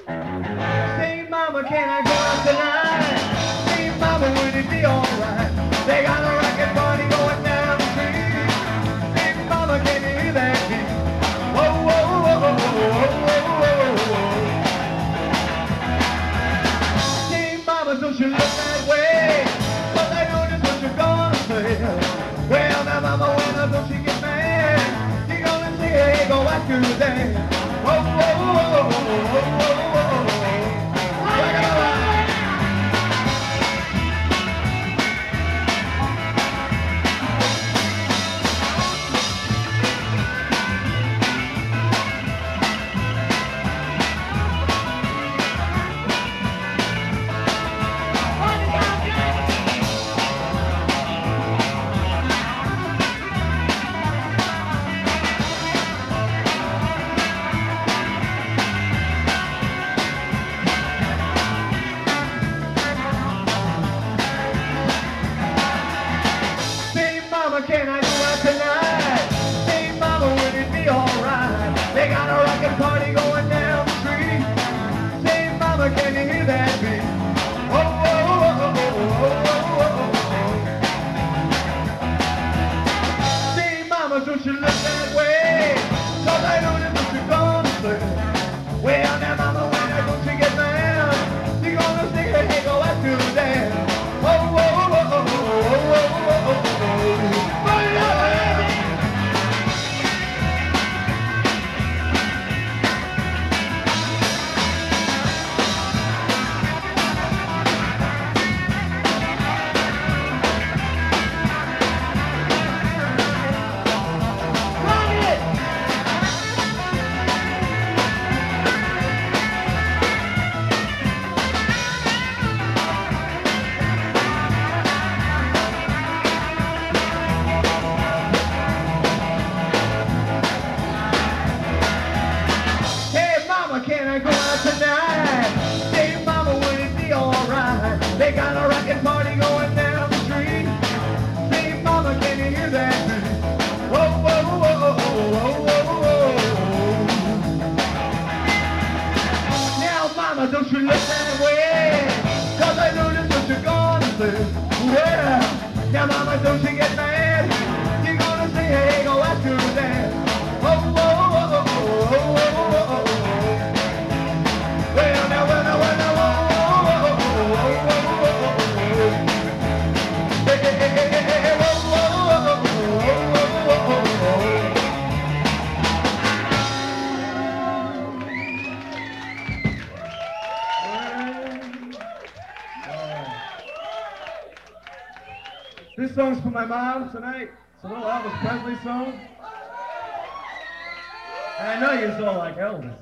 Say, mama, can I go out tonight? Say, mama, would it be alright? They got a rocket party going down the street. Say, mama, can you hear that beat? Whoa, whoa, whoa, whoa, whoa, whoa, whoa. Say, mama, don't you look that way? 'Cause I know just what you're gonna say. Well, now, mama, when don't you get mad? You're gonna say, hey, go after that. Whoa, whoa, whoa, whoa, whoa, whoa. Can I go out tonight? Say, mama, would it be alright? They got a rockin' party going down the street. Say, mama, can you hear that beat? Oh, oh, oh, oh, oh, oh, oh, oh. Say, mama, don't you look that way? 'Cause I know that's what you're gonna say. Well, now, mama, when I don't you get mad? You're gonna say, hey, go out to that. Oh, oh, oh, oh, oh, oh, oh, oh, oh. Can I go out tonight? Say, mama, would it be alright? They got a rockin' party going down the street. Say, mama, can you hear that beat? Whoa, whoa, whoa, whoa, whoa, whoa. Now, mama, don't you look that way? 'Cause I know that's what you're gonna say. Yeah. Now, mama, don't you get mad? You're gonna say, hey, go after that. Whoa, whoa, whoa, whoa, whoa, whoa, whoa. This song's for my mom tonight. It's a little Elvis Presley song. And I know you're all like Elvis.